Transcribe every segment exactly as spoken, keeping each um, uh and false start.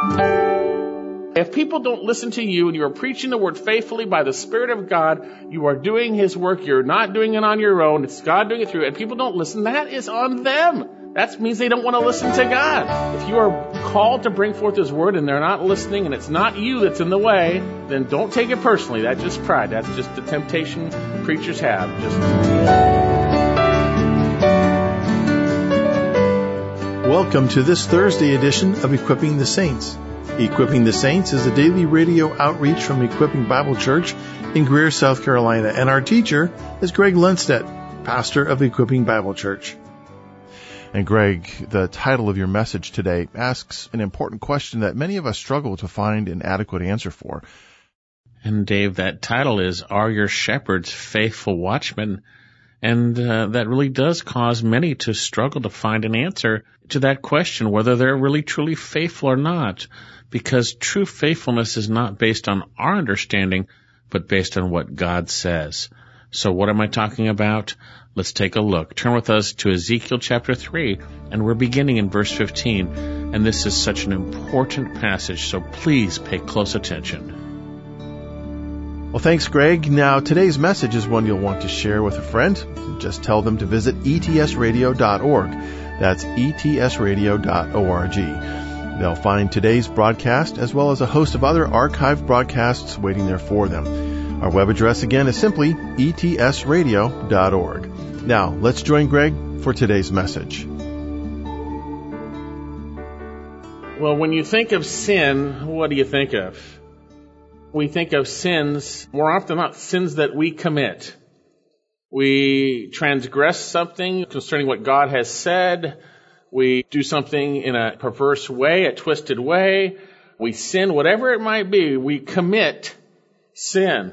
If people don't listen to you and you are preaching the word faithfully by the Spirit of God, you are doing His work, you're not doing it on your own, it's God doing it through you, and people don't listen, that is on them. That means they don't want to listen to God. If you are called to bring forth His word and they're not listening and it's not you that's in the way, then don't take it personally. That's just pride. That's just the temptation preachers have. Just Welcome to this Thursday edition of Equipping the Saints. Equipping the Saints is a daily radio outreach from Equipping Bible Church in Greer, South Carolina, and our teacher is Greg Lundstedt, pastor of Equipping Bible Church. And Greg, the title of your message today asks an important question that many of us struggle to find an adequate answer for. And Dave, that title is, Are Your Shepherds Faithful Watchmen? And uh, that really does cause many to struggle to find an answer to that question, whether they're really truly faithful or not, because true faithfulness is not based on our understanding, but based on what God says. So what am I talking about? Let's take a look. Turn with us to Ezekiel chapter three, and we're beginning in verse fifteen. And this is such an important passage, so please pay close attention. Well, thanks, Greg. Now, today's message is one you'll want to share with a friend. Just tell them to visit E T S radio dot org. That's E T S radio dot org. They'll find today's broadcast as well as a host of other archived broadcasts waiting there for them. Our web address again is simply E T S radio dot org. Now, let's join Greg for today's message. Well, when you think of sin, what do you think of? We think of sins, more often than not, sins that we commit. We transgress something concerning what God has said. We do something in a perverse way, a twisted way. We sin, whatever it might be, we commit sin.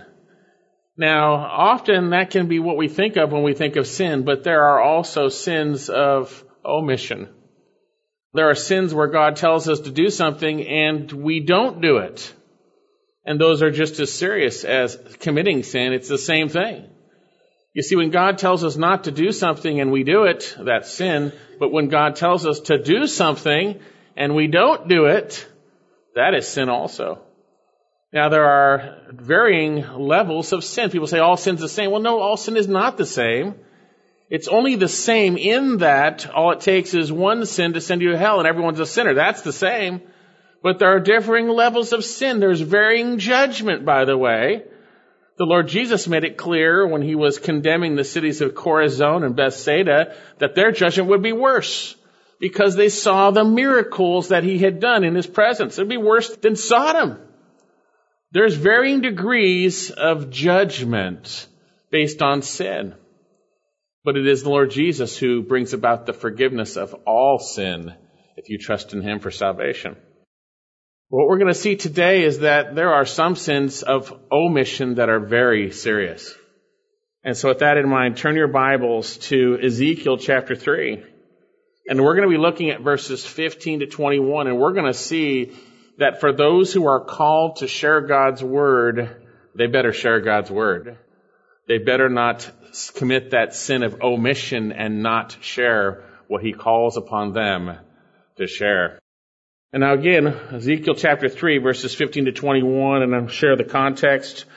Now, often that can be what we think of when we think of sin, but there are also sins of omission. There are sins where God tells us to do something and we don't do it. And those are just as serious as committing sin. It's the same thing. You see, when God tells us not to do something and we do it, that's sin. But when God tells us to do something and we don't do it, that is sin also. Now, there are varying levels of sin. People say all sin's the same. Well, no, all sin is not the same. It's only the same in that all it takes is one sin to send you to hell and everyone's a sinner. That's the same. But there are differing levels of sin. There's varying judgment, by the way. The Lord Jesus made it clear when He was condemning the cities of Chorazin and Bethsaida that their judgment would be worse because they saw the miracles that He had done in His presence. It would be worse than Sodom. There's varying degrees of judgment based on sin. But it is the Lord Jesus who brings about the forgiveness of all sin if you trust in Him for salvation. What we're going to see today is that there are some sins of omission that are very serious. And so with that in mind, turn your Bibles to Ezekiel chapter three. And we're going to be looking at verses fifteen to twenty-one, and we're going to see that for those who are called to share God's word, they better share God's word. They better not commit that sin of omission and not share what He calls upon them to share. And now again, Ezekiel chapter three, verses fifteen to twenty-one, and I'll share the context.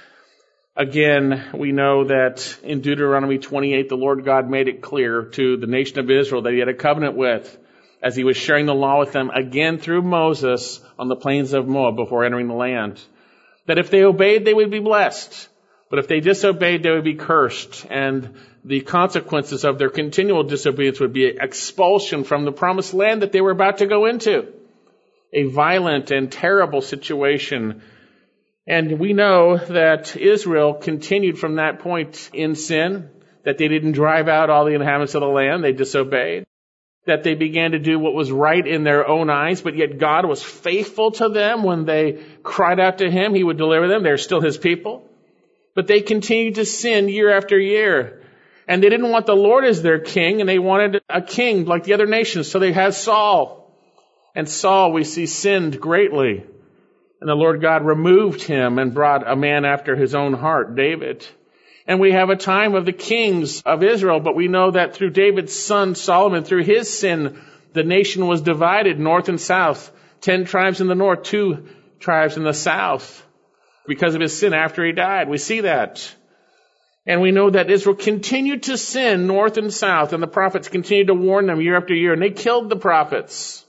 Again, we know that in Deuteronomy twenty-eight, the Lord God made it clear to the nation of Israel that He had a covenant with as He was sharing the law with them again through Moses on the plains of Moab before entering the land. That if they obeyed, they would be blessed. But if they disobeyed, they would be cursed. And the consequences of their continual disobedience would be expulsion from the promised land that they were about to go into. A violent and terrible situation. And we know that Israel continued from that point in sin, that they didn't drive out all the inhabitants of the land, they disobeyed, that they began to do what was right in their own eyes, but yet God was faithful to them when they cried out to Him, He would deliver them. They're still His people. But they continued to sin year after year. And they didn't want the Lord as their king, and they wanted a king like the other nations, so they had Saul. And Saul, we see, sinned greatly. And the Lord God removed him and brought a man after His own heart, David. And we have a time of the kings of Israel, but we know that through David's son Solomon, through his sin, the nation was divided north and south. Ten tribes in the north, two tribes in the south, because of his sin after he died. We see that. And we know that Israel continued to sin north and south, and the prophets continued to warn them year after year, and they killed the prophets.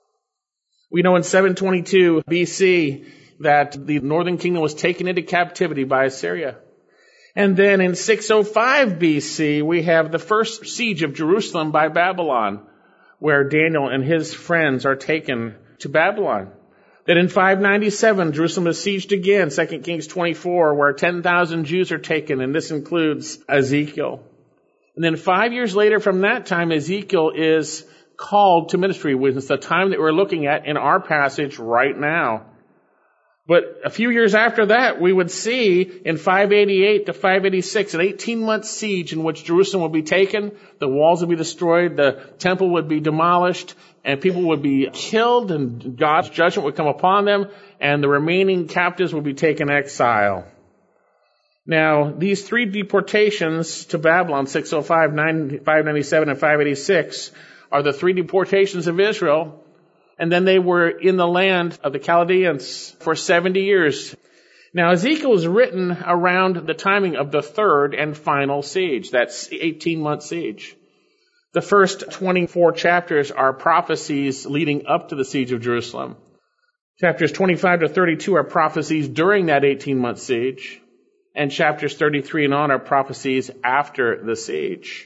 We know in seven twenty-two B C that the northern kingdom was taken into captivity by Assyria. And then in six oh five B C, we have the first siege of Jerusalem by Babylon, where Daniel and his friends are taken to Babylon. Then in five ninety-seven, Jerusalem is sieged again, Second Kings twenty-four, where ten thousand Jews are taken, and this includes Ezekiel. And then five years later from that time, Ezekiel is called to ministry, which is the time that we're looking at in our passage right now. But a few years after that, we would see in five eighty-eight to five eighty-six, an eighteen-month siege in which Jerusalem would be taken, the walls would be destroyed, the temple would be demolished, and people would be killed, and God's judgment would come upon them, and the remaining captives would be taken exile. Now, these three deportations to Babylon, six oh five, five ninety-seven, and five eighty-six, are the three deportations of Israel. And then they were in the land of the Chaldeans for seventy years. Now, Ezekiel was written around the timing of the third and final siege, that eighteen-month siege. The first twenty-four chapters are prophecies leading up to the siege of Jerusalem. Chapters twenty-five to thirty-two are prophecies during that eighteen-month siege. And chapters thirty-three and on are prophecies after the siege.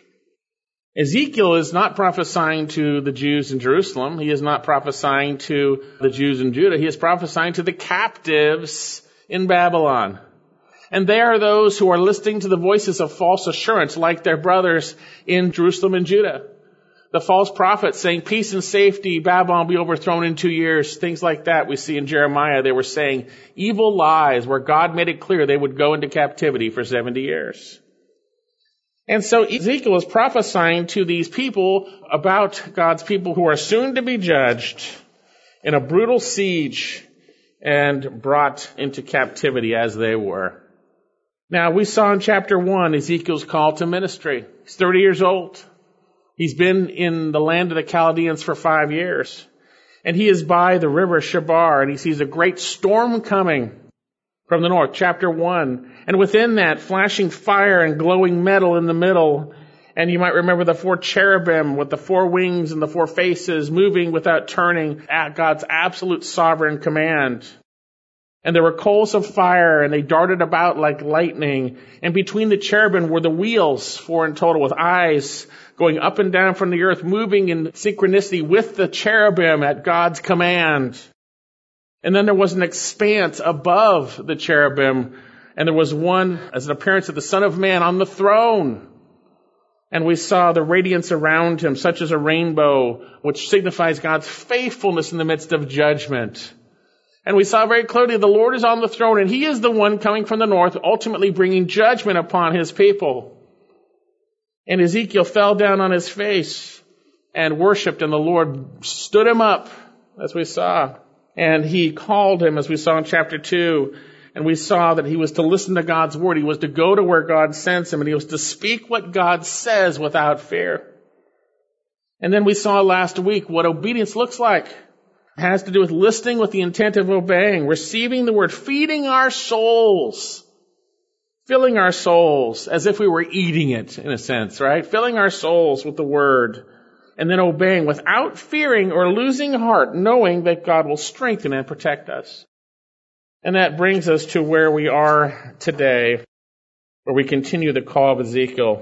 Ezekiel is not prophesying to the Jews in Jerusalem. He is not prophesying to the Jews in Judah. He is prophesying to the captives in Babylon. And they are those who are listening to the voices of false assurance like their brothers in Jerusalem and Judah. The false prophets saying peace and safety, Babylon will be overthrown in two years. Things like that we see in Jeremiah. They were saying evil lies where God made it clear they would go into captivity for seventy years. And so Ezekiel is prophesying to these people about God's people who are soon to be judged in a brutal siege and brought into captivity as they were. Now, we saw in chapter one Ezekiel's call to ministry. He's thirty years old. He's been in the land of the Chaldeans for five years. And he is by the river Chebar, and he sees a great storm coming from the north, chapter one. And within that, flashing fire and glowing metal in the middle. And you might remember the four cherubim with the four wings and the four faces moving without turning at God's absolute sovereign command. And there were coals of fire, and they darted about like lightning. And between the cherubim were the wheels, four in total, with eyes going up and down from the earth, moving in synchronicity with the cherubim at God's command. And then there was an expanse above the cherubim, and there was one as an appearance of the Son of Man on the throne. And we saw the radiance around him, such as a rainbow, which signifies God's faithfulness in the midst of judgment. And we saw very clearly the Lord is on the throne, and he is the one coming from the north, ultimately bringing judgment upon his people. And Ezekiel fell down on his face and worshipped, and the Lord stood him up, as we saw. And he called him, as we saw in chapter two. And we saw that he was to listen to God's word. He was to go to where God sends him. And he was to speak what God says without fear. And then we saw last week what obedience looks like. It has to do with listening with the intent of obeying. Receiving the word. Feeding our souls. Filling our souls as if we were eating it, in a sense, right? Filling our souls with the word. And then obeying without fearing or losing heart, knowing that God will strengthen and protect us. And that brings us to where we are today, where we continue the call of Ezekiel.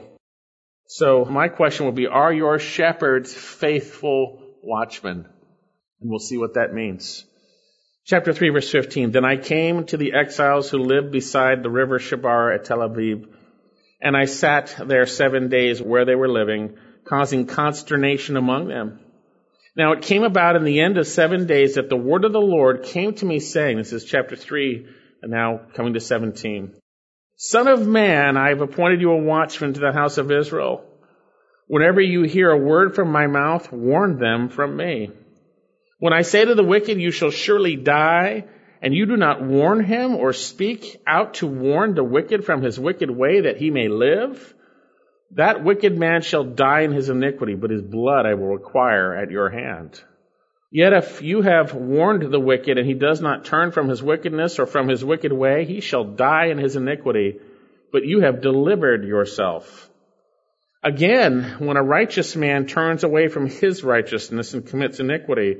So my question will be, are your shepherds faithful watchmen? And we'll see what that means. Chapter three, verse fifteen. Then I came to the exiles who lived beside the river Chebar at Tel Aviv, and I sat there seven days where they were living, causing consternation among them. Now it came about in the end of seven days that the word of the Lord came to me saying, this is chapter three, and now coming to seventeen. Son of man, I have appointed you a watchman to the house of Israel. Whenever you hear a word from my mouth, warn them from me. When I say to the wicked, you shall surely die, and you do not warn him or speak out to warn the wicked from his wicked way that he may live, that wicked man shall die in his iniquity, but his blood I will require at your hand. Yet if you have warned the wicked, and he does not turn from his wickedness or from his wicked way, he shall die in his iniquity, but you have delivered yourself. Again, when a righteous man turns away from his righteousness and commits iniquity,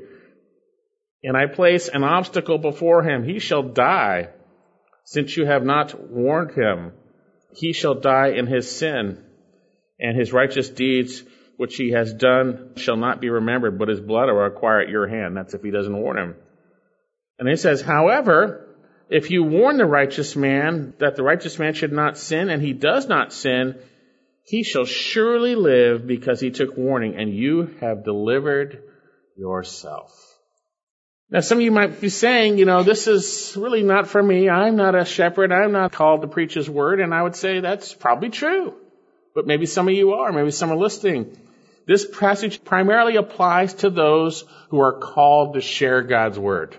and I place an obstacle before him, he shall die, since you have not warned him. He shall die in his sin, and his righteous deeds which he has done shall not be remembered, but his blood will require at your hand. That's if he doesn't warn him. And he says, however, if you warn the righteous man that the righteous man should not sin, and he does not sin, he shall surely live because he took warning, and you have delivered yourself. Now, some of you might be saying, you know, this is really not for me. I'm not a shepherd. I'm not called to preach his word. And I would say that's probably true. But maybe some of you are. Maybe some are listening. This passage primarily applies to those who are called to share God's word.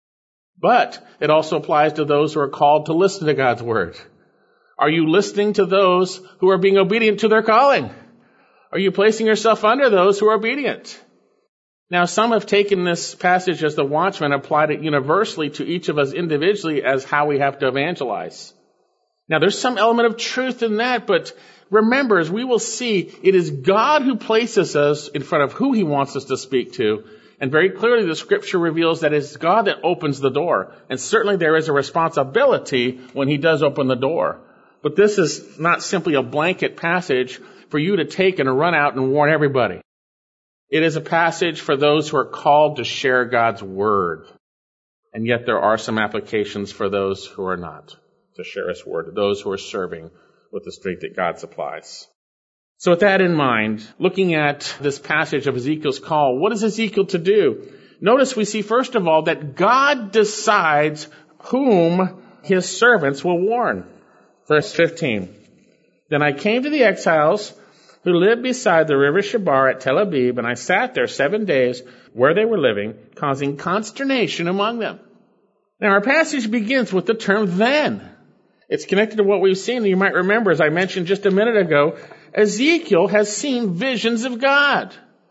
But it also applies to those who are called to listen to God's word. Are you listening to those who are being obedient to their calling? Are you placing yourself under those who are obedient? Now, some have taken this passage as the watchman, applied it universally to each of us individually as how we have to evangelize. Now, there's some element of truth in that, but remember, as we will see, it is God who places us in front of who he wants us to speak to. And very clearly, the scripture reveals that it's God that opens the door. And certainly there is a responsibility when he does open the door. But this is not simply a blanket passage for you to take and run out and warn everybody. It is a passage for those who are called to share God's word. And yet there are some applications for those who are not to share his word, those who are serving with the strength that God supplies. So with that in mind, looking at this passage of Ezekiel's call, what is Ezekiel to do? Notice we see, first of all, that God decides whom his servants will warn. Verse fifteen. Then I came to the exiles who lived beside the river Chebar at Tel Abib, and I sat there seven days where they were living, causing consternation among them. Now our passage begins with the term then. It's connected to what we've seen. You might remember, as I mentioned just a minute ago, Ezekiel has seen visions of God.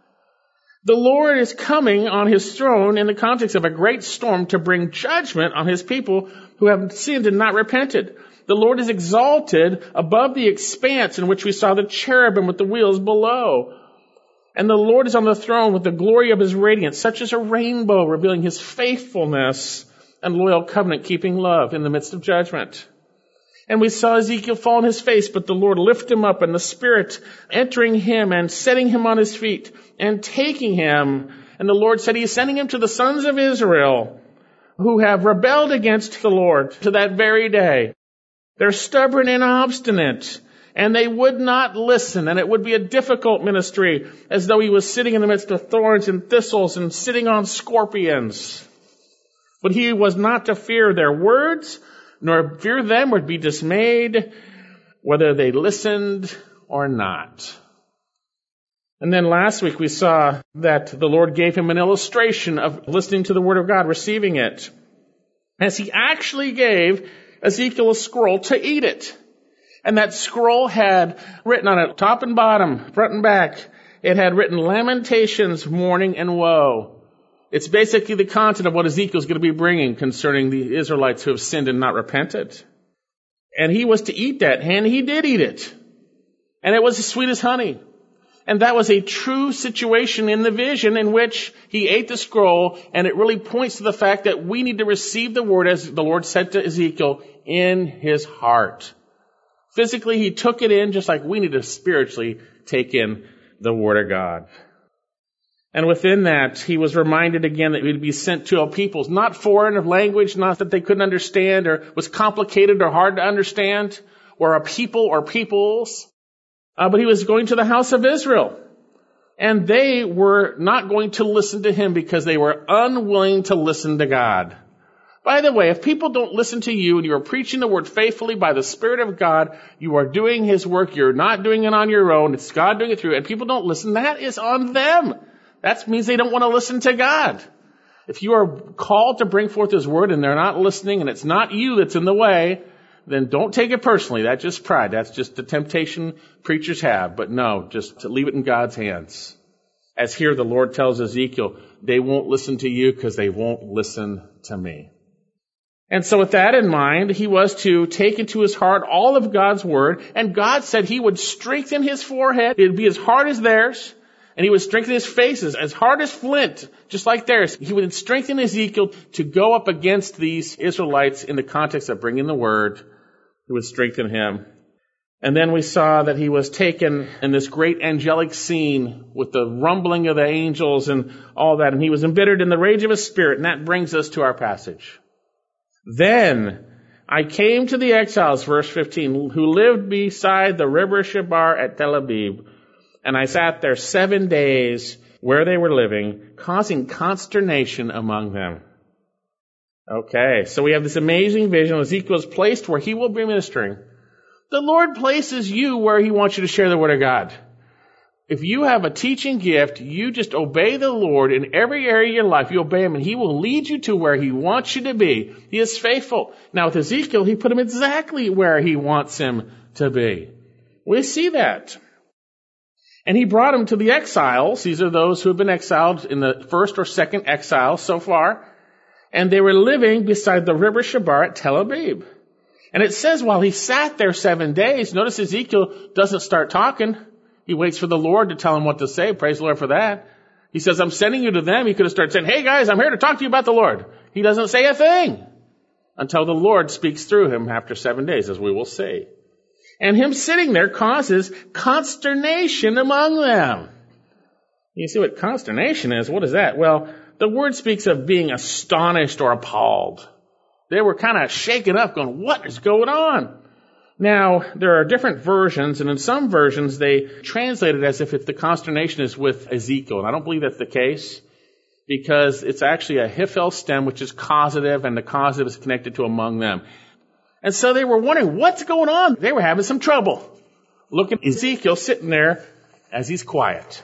The Lord is coming on his throne in the context of a great storm to bring judgment on his people who have sinned and not repented. The Lord is exalted above the expanse in which we saw the cherubim with the wheels below. And the Lord is on the throne with the glory of his radiance, such as a rainbow, revealing his faithfulness and loyal covenant-keeping love in the midst of judgment. And we saw Ezekiel fall on his face, but the Lord lift him up, and the Spirit entering him and setting him on his feet and taking him. And the Lord said he is sending him to the sons of Israel who have rebelled against the Lord to that very day. They're stubborn and obstinate, and they would not listen, and it would be a difficult ministry, as though he was sitting in the midst of thorns and thistles and sitting on scorpions. But he was not to fear their words, nor fear them or be dismayed, whether they listened or not. And then last week we saw that the Lord gave him an illustration of listening to the Word of God, receiving it, as he actually gave Ezekiel a scroll to eat it. And that scroll had written on it, top and bottom, front and back, it had written lamentations, mourning, and woe. It's basically the content of what Ezekiel's going to be bringing concerning the Israelites who have sinned and not repented. And he was to eat that, and he did eat it. And it was as sweet as honey. And that was a true situation in the vision in which he ate the scroll, and it really points to the fact that we need to receive the word, as the Lord said to Ezekiel, in his heart. Physically, he took it in just like we need to spiritually take in the word of God. And within that, he was reminded again that he would be sent to a peoples, not foreign of language, not that they couldn't understand or was complicated or hard to understand, or a people or peoples. Uh, but he was going to the house of Israel. And they were not going to listen to him because they were unwilling to listen to God. By the way, if people don't listen to you and you are preaching the word faithfully by the Spirit of God, you are doing his work, you're not doing it on your own, it's God doing it through you, and people don't listen, that is on them. That means they don't want to listen to God. If you are called to bring forth his word and they're not listening and it's not you that's in the way, then don't take it personally. That's just pride. That's just the temptation preachers have. But no, just to leave it in God's hands. As here the Lord tells Ezekiel, they won't listen to you because they won't listen to me. And so with that in mind, he was to take into his heart all of God's word, and God said he would strengthen his forehead. It would be as hard as theirs, and he would strengthen his faces as hard as flint, just like theirs. He would strengthen Ezekiel to go up against these Israelites in the context of bringing the word. He would strengthen him. And then we saw that he was taken in this great angelic scene with the rumbling of the angels and all that, and he was embittered in the rage of his spirit, and that brings us to our passage. Then I came to the exiles, verse fifteen, who lived beside the river Chebar at Tel Aviv, and I sat there seven days where they were living, causing consternation among them. Okay, so we have this amazing vision. Ezekiel is placed where he will be ministering. The Lord places you where he wants you to share the word of God. If you have a teaching gift, you just obey the Lord in every area of your life. You obey him, and he will lead you to where he wants you to be. He is faithful. Now with Ezekiel, he put him exactly where he wants him to be. We see that. And he brought him to the exiles. These are those who have been exiled in the first or second exile so far. And they were living beside the river Chebar at Tel Aviv. And it says while he sat there seven days, notice Ezekiel doesn't start talking. He waits for the Lord to tell him what to say. Praise the Lord for that. He says, I'm sending you to them. He could have started saying, hey guys, I'm here to talk to you about the Lord. He doesn't say a thing until the Lord speaks through him after seven days, as we will see. And him sitting there causes consternation among them. You see what consternation is? What is that? Well, the word speaks of being astonished or appalled. They were kind of shaken up, going, what is going on? Now, there are different versions, and in some versions they translate it as if it's the consternation is with Ezekiel. And I don't believe that's the case, because it's actually a hiphil stem, which is causative, and the causative is connected to among them. And so they were wondering, what's going on? They were having some trouble. Look at Ezekiel sitting there as he's quiet.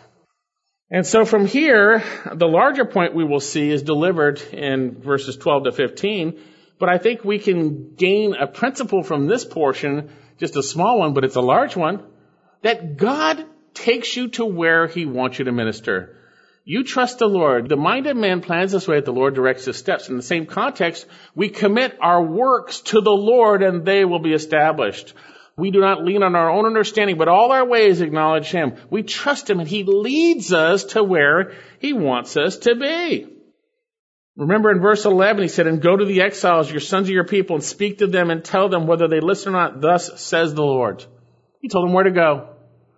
And so from here, the larger point we will see is delivered in verses twelve to fifteen. But I think we can gain a principle from this portion, just a small one, but it's a large one, that God takes you to where he wants you to minister. You trust the Lord. The mind of man plans this way, that the Lord directs his steps. In the same context, we commit our works to the Lord and they will be established. We do not lean on our own understanding, but all our ways acknowledge him. We trust him and he leads us to where he wants us to be. Remember in verse eleven, he said, and go to the exiles, your sons of your people, and speak to them and tell them whether they listen or not. Thus says the Lord. He told them where to go.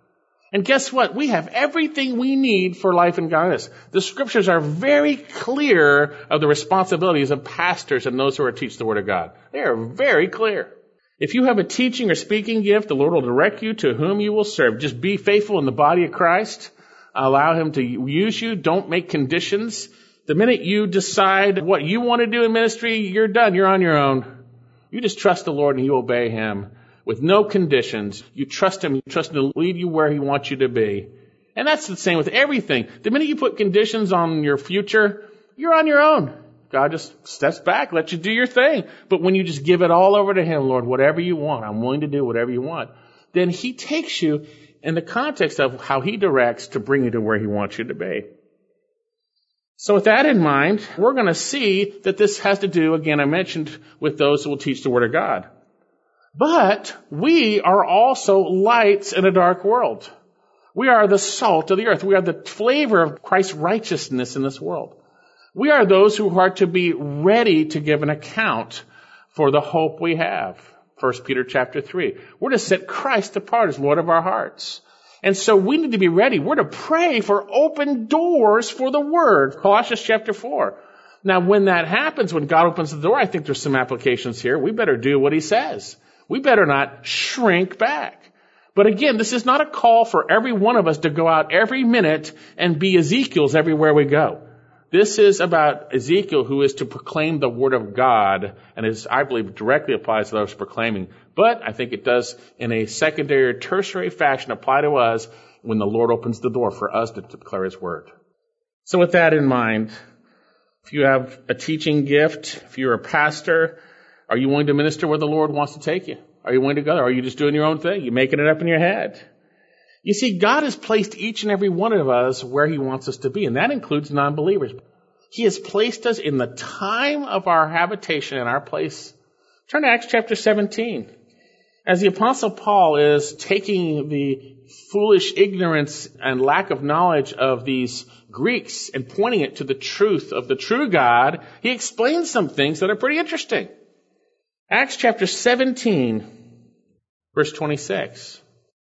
And guess what? We have everything we need for life and godliness. The scriptures are very clear of the responsibilities of pastors and those who are to teach the word of God. They are very clear. If you have a teaching or speaking gift, the Lord will direct you to whom you will serve. Just be faithful in the body of Christ. Allow him to use you. Don't make conditions. The minute you decide what you want to do in ministry, you're done. You're on your own. You just trust the Lord and you obey him with no conditions. You trust him. You trust him to lead you where he wants you to be. And that's the same with everything. The minute you put conditions on your future, you're on your own. God just steps back, lets you do your thing. But when you just give it all over to him, Lord, whatever you want, I'm willing to do whatever you want, then he takes you in the context of how he directs to bring you to where he wants you to be. So with that in mind, we're going to see that this has to do, again, I mentioned, with those who will teach the Word of God. But we are also lights in a dark world. We are the salt of the earth. We are the flavor of Christ's righteousness in this world. We are those who are to be ready to give an account for the hope we have. First Peter chapter three. We're to set Christ apart as Lord of our hearts. And so we need to be ready. We're to pray for open doors for the word. Colossians chapter four. Now, when that happens, when God opens the door, I think there's some applications here. We better do what he says. We better not shrink back. But again, this is not a call for every one of us to go out every minute and be Ezekiels everywhere we go. This is about Ezekiel, who is to proclaim the word of God, and is, I believe, directly applies to those proclaiming. But I think it does, in a secondary or tertiary fashion, apply to us when the Lord opens the door for us to declare his word. So with that in mind, if you have a teaching gift, if you're a pastor, are you willing to minister where the Lord wants to take you? Are you willing to go there? Or are you just doing your own thing? You're making it up in your head? You see, God has placed each and every one of us where he wants us to be, and that includes non-believers. He has placed us in the time of our habitation in our place. Turn to Acts chapter seventeen. As the Apostle Paul is taking the foolish ignorance and lack of knowledge of these Greeks and pointing it to the truth of the true God, he explains some things that are pretty interesting. Acts chapter seventeen, verse twenty-six.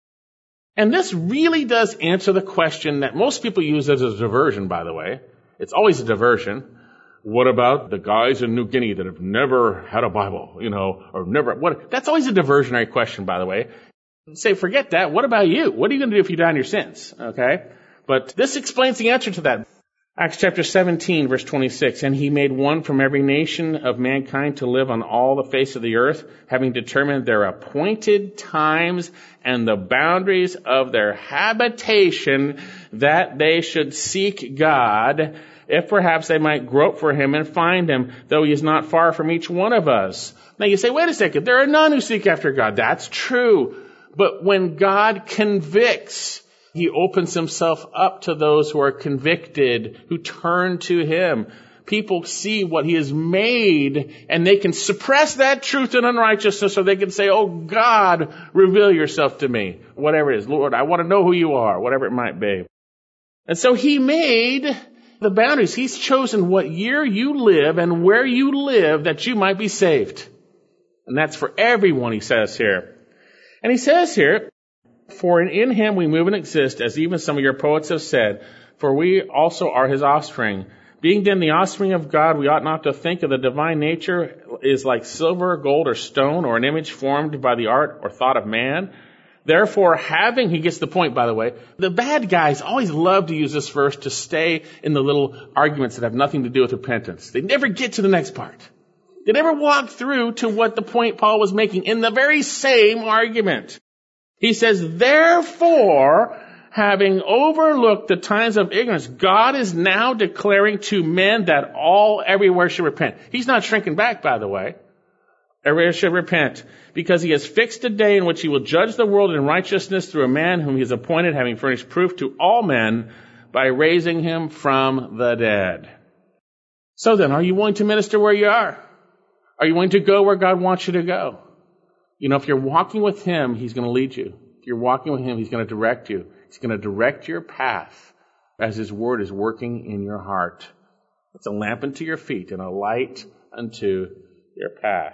And this really does answer the question that most people use as a diversion, by the way. It's always a diversion. What about the guys in New Guinea that have never had a Bible, you know, or never, what? That's always a diversionary question, by the way. Say, forget that. What about you? What are you going to do if you die in your sins? Okay? But this explains the answer to that. Acts chapter seventeen, verse twenty-six. And he made one from every nation of mankind to live on all the face of the earth, having determined their appointed times and the boundaries of their habitation, that they should seek God, if perhaps they might grope for him and find him, though he is not far from each one of us. Now you say, wait a second, there are none who seek after God. That's true. But when God convicts, he opens himself up to those who are convicted, who turn to him. People see what he has made, and they can suppress that truth and unrighteousness, so they can say, oh God, reveal yourself to me. Whatever it is. Lord, I want to know who you are, whatever it might be. And so he made the boundaries. He's chosen what year you live and where you live that you might be saved. And that's for everyone, he says here. And he says here, for in him we move and exist, as even some of your poets have said, for we also are his offspring. Being then the offspring of God, we ought not to think of the divine nature is like silver, gold, or stone, or an image formed by the art or thought of man. Therefore, having, he gets the point, by the way, the bad guys always love to use this verse to stay in the little arguments that have nothing to do with repentance. They never get to the next part. They never walk through to what the point Paul was making in the very same argument. He says, therefore, having overlooked the times of ignorance, God is now declaring to men that all everywhere should repent. He's not shrinking back, by the way. Everywhere should repent, because he has fixed a day in which he will judge the world in righteousness through a man whom he has appointed, having furnished proof to all men by raising him from the dead. So then, are you willing to minister where you are? Are you willing to go where God wants you to go? You know, if you're walking with him, he's going to lead you. If you're walking with him, he's going to direct you. He's going to direct your path as his word is working in your heart. It's a lamp unto your feet and a light unto your path.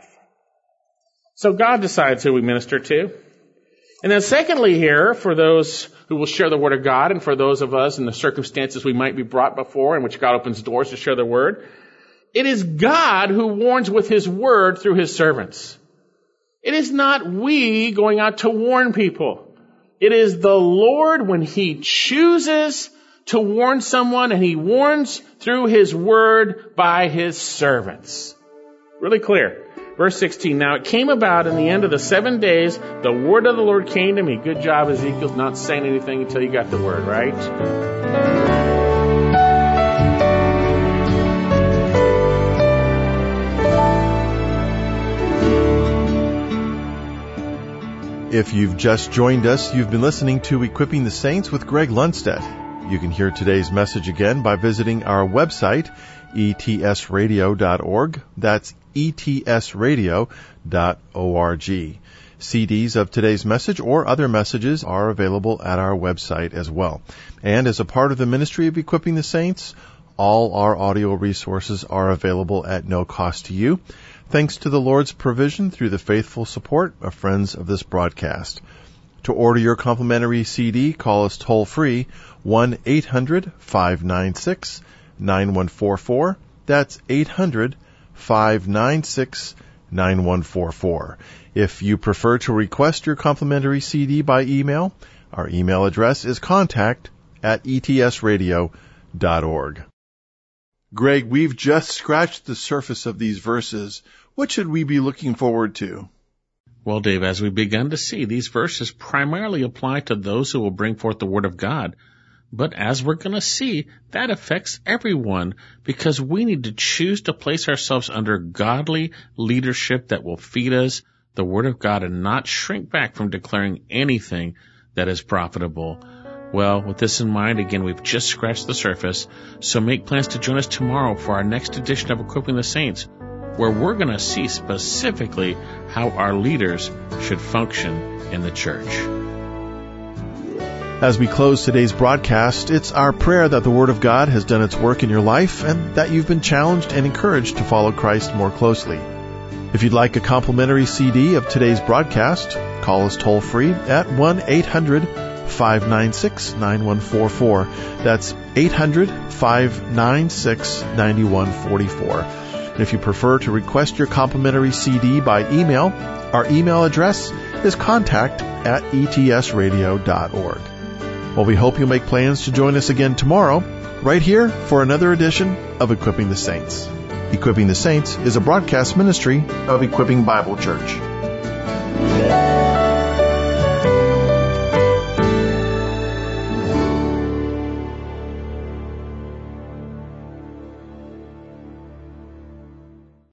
So God decides who we minister to. And then secondly here, for those who will share the word of God and for those of us in the circumstances we might be brought before in which God opens doors to share the word, it is God who warns with his word through his servants. It is not we going out to warn people. It is the Lord when he chooses to warn someone, and he warns through his word by his servants. Really clear. Verse sixteen, now it came about in the end of the seven days, the word of the Lord came to me. Good job, Ezekiel's not saying anything until you got the word, right? If you've just joined us, you've been listening to Equipping the Saints with Greg Lundstedt. You can hear today's message again by visiting our website, e t s radio dot org. That's e t s radio dot org. C Ds of today's message or other messages are available at our website as well. And as a part of the ministry of Equipping the Saints, all our audio resources are available at no cost to you, thanks to the Lord's provision through the faithful support of friends of this broadcast. To order your complimentary C D, call us toll-free, one eight hundred five nine six nine one four four. That's eight hundred five nine six nine one four four. If you prefer to request your complimentary C D by email, our email address is contact at e t s radio dot org. Greg, we've just scratched the surface of these verses. What should we be looking forward to? Well, Dave, as we begun to see, these verses primarily apply to those who will bring forth the Word of God. But as we're going to see, that affects everyone, because we need to choose to place ourselves under godly leadership that will feed us the Word of God and not shrink back from declaring anything that is profitable. Well, with this in mind, again, we've just scratched the surface, so make plans to join us tomorrow for our next edition of Equipping the Saints, where we're going to see specifically how our leaders should function in the church. As we close today's broadcast, it's our prayer that the Word of God has done its work in your life and that you've been challenged and encouraged to follow Christ more closely. If you'd like a complimentary C D of today's broadcast, call us toll-free at one eight hundred five nine six nine one four four. That's eight hundred five nine six nine one four four. And if you prefer to request your complimentary C D by email, our email address is contact at e t s radio dot org. Well, we hope you'll make plans to join us again tomorrow, right here for another edition of Equipping the Saints. Equipping the Saints is a broadcast ministry of Equipping Bible Church.